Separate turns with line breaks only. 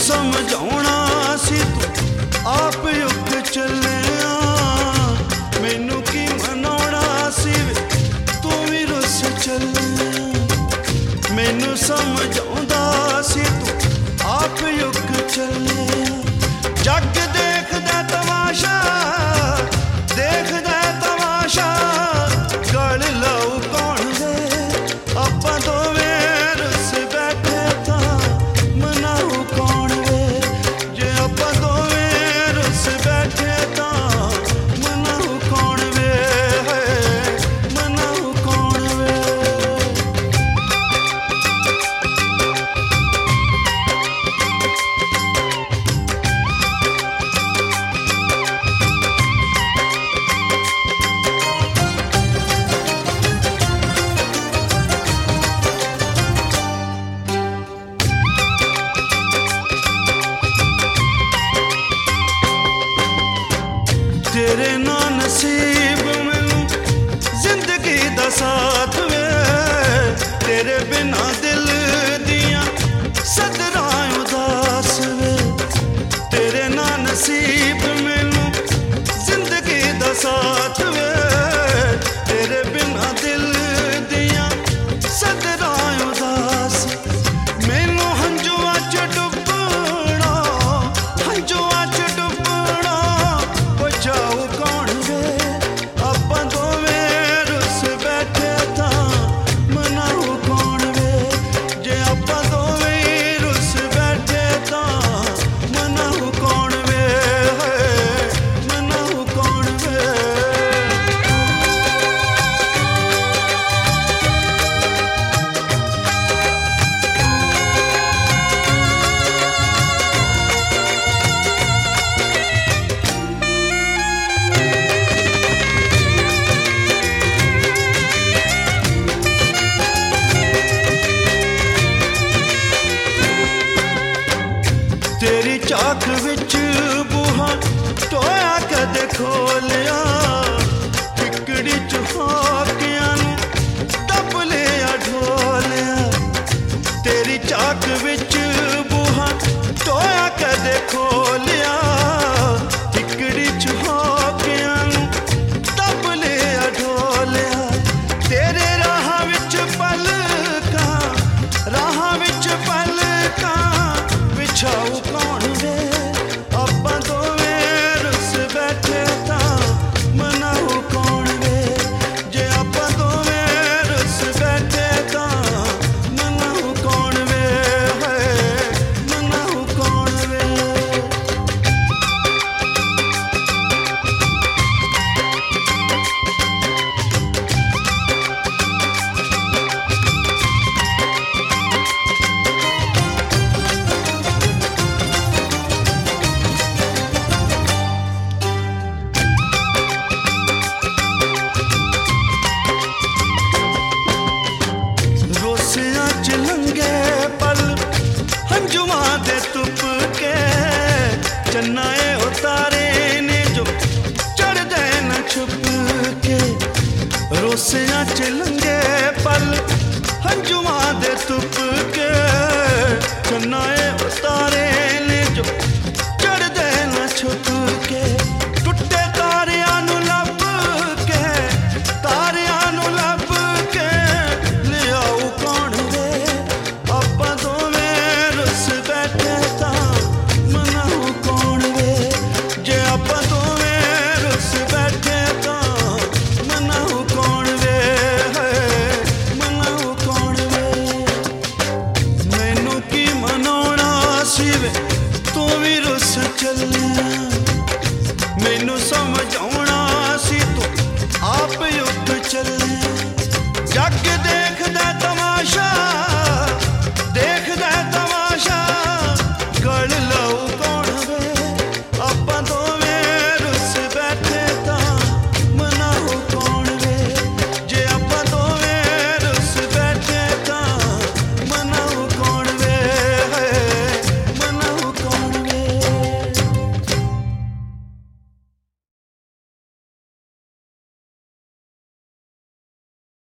समझाउणा सी तू आप युग चलिया, मैनू की मनाउणा सी तू भी रुस चलिया। मैनू समझाउंदा सी तू आप युग चलिया। जग देखदा तमाशा, देखदा तमाशा, गल लाऊ कौन दे आपां दोवें रुस बैठे तां मनाऊ कौन वे। जे आपां दोवें रुस बैठे तां मनाऊ कौन वे, मनाऊ कौन वे। तेरे ना नसीब मैनू जिंदगी दा साथ वे, तेरे बिना दिल दियां सदरां उदास वे। तेरे ना नसीब मैनू जिंदगी दा साथ वे, तेरे बिना दिल दियां सदरां उदास। मैनू हंजुआं च डुबना, हंजुआं च डुबना, जाऊ कौन वे आपां दोवें रुस बैठे तां मनाऊ कौन वे। जे आपां दोवें रुस बैठे तां मनाऊ कौन वे, मनाऊ कौन वे। तेरी चाख विच बूहा टोया कदे खोलिया, ठिकड़ी च हाकियां नू दब लिया ढोलिया। तेरी चाख विच बूहा टोया कदे खोलिया, ठिकड़ी च हाकियां नू दब लिया ढोलिया। तेरे राह विच पलकां, राह विच पलकां, बिछाऊ कौन वे आपां दोवें रुस बैठे तां मनाऊ कौन वे। जे आपां दोवें रुस बैठे तां मनाऊ कौन वे, मनाऊ कौन वे। रोसियां च लंघे पल हंजुआं दे तुप के, चन्नाए उतारे ने जो चढ़दे न छुप के। रोसियां च लंघे पल हंजुआं दे तुप के,